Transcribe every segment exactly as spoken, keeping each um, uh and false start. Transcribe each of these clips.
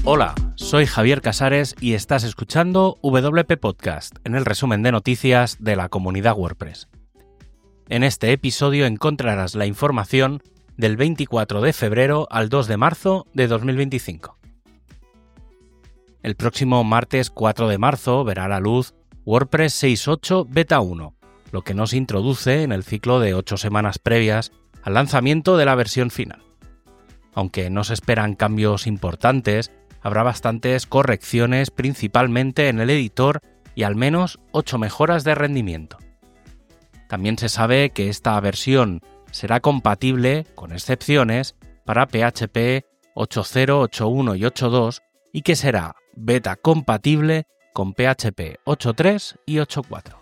Hola, soy Javier Casares y estás escuchando W P Podcast, en el resumen de noticias de la comunidad WordPress. En este episodio encontrarás la información del veinticuatro de febrero al dos de marzo de dos mil veinticinco. El próximo martes cuatro de marzo verá la luz WordPress seis punto ocho Beta uno, lo que nos introduce en el ciclo de ocho semanas previas al lanzamiento de la versión final. Aunque no se esperan cambios importantes, habrá bastantes correcciones principalmente en el editor y al menos ocho mejoras de rendimiento. También se sabe que esta versión será compatible, con excepciones, para P H P ocho punto cero, ocho punto uno y ocho punto dos y que será beta compatible con P H P ocho punto tres y ocho punto cuatro.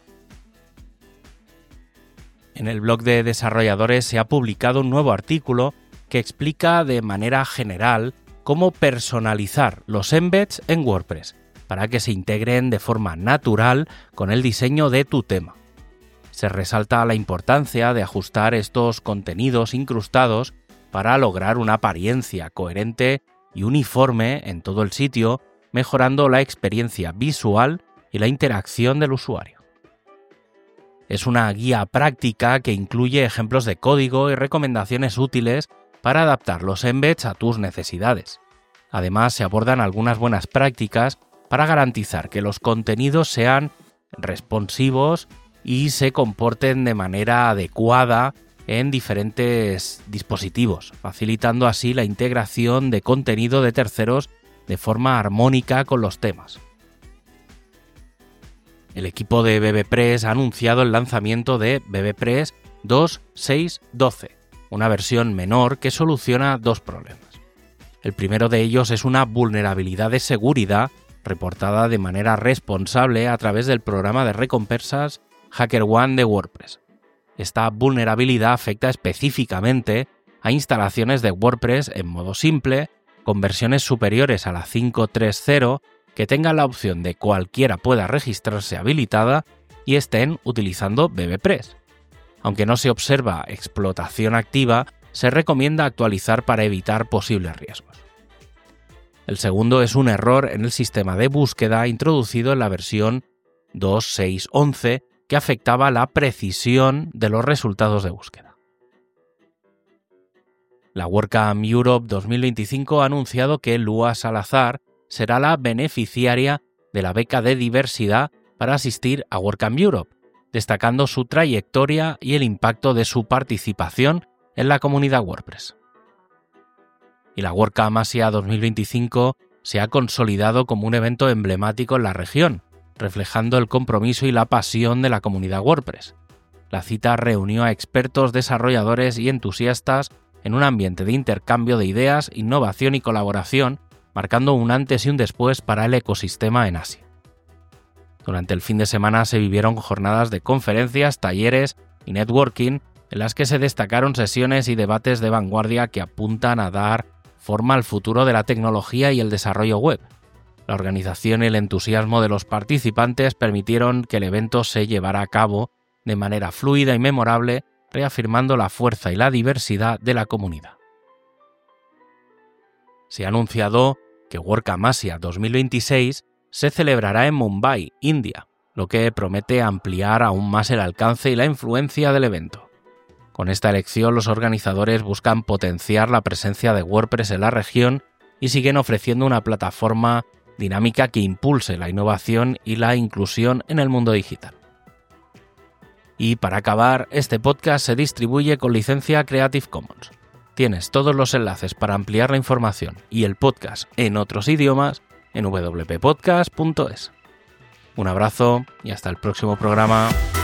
En el blog de desarrolladores se ha publicado un nuevo artículo que explica de manera general cómo personalizar los embeds en WordPress para que se integren de forma natural con el diseño de tu tema. Se resalta la importancia de ajustar estos contenidos incrustados para lograr una apariencia coherente y uniforme en todo el sitio, mejorando la experiencia visual y la interacción del usuario. Es una guía práctica que incluye ejemplos de código y recomendaciones útiles para adaptar los embeds a tus necesidades. Además, se abordan algunas buenas prácticas para garantizar que los contenidos sean responsivos y se comporten de manera adecuada en diferentes dispositivos, facilitando así la integración de contenido de terceros de forma armónica con los temas. El equipo de BBPress ha anunciado el lanzamiento de BBPress dos punto seis punto doce. Una versión menor que soluciona dos problemas. El primero de ellos es una vulnerabilidad de seguridad reportada de manera responsable a través del programa de recompensas HackerOne de WordPress. Esta vulnerabilidad afecta específicamente a instalaciones de WordPress en modo simple, con versiones superiores a la cinco punto tres punto cero, que tengan la opción de cualquiera pueda registrarse habilitada y estén utilizando BBPress. Aunque no se observa explotación activa, se recomienda actualizar para evitar posibles riesgos. El segundo es un error en el sistema de búsqueda introducido en la versión dos punto seis punto once que afectaba la precisión de los resultados de búsqueda. La WordCamp Europe dos mil veinticinco ha anunciado que Lua Salazar será la beneficiaria de la beca de diversidad para asistir a WordCamp Europe, destacando su trayectoria y el impacto de su participación en la comunidad WordPress. Y la WordCamp Asia dos mil veinticinco se ha consolidado como un evento emblemático en la región, reflejando el compromiso y la pasión de la comunidad WordPress. La cita reunió a expertos, desarrolladores y entusiastas en un ambiente de intercambio de ideas, innovación y colaboración, marcando un antes y un después para el ecosistema en Asia. Durante el fin de semana se vivieron jornadas de conferencias, talleres y networking en las que se destacaron sesiones y debates de vanguardia que apuntan a dar forma al futuro de la tecnología y el desarrollo web. La organización y el entusiasmo de los participantes permitieron que el evento se llevara a cabo de manera fluida y memorable, reafirmando la fuerza y la diversidad de la comunidad. Se ha anunciado que WordCamp Asia dos mil veintiséis se celebrará en Mumbai, India, lo que promete ampliar aún más el alcance y la influencia del evento. Con esta elección, los organizadores buscan potenciar la presencia de WordPress en la región y siguen ofreciendo una plataforma dinámica que impulse la innovación y la inclusión en el mundo digital. Y para acabar, este podcast se distribuye con licencia Creative Commons. Tienes todos los enlaces para ampliar la información y el podcast en otros idiomas en w p podcast punto es. Un abrazo y hasta el próximo programa.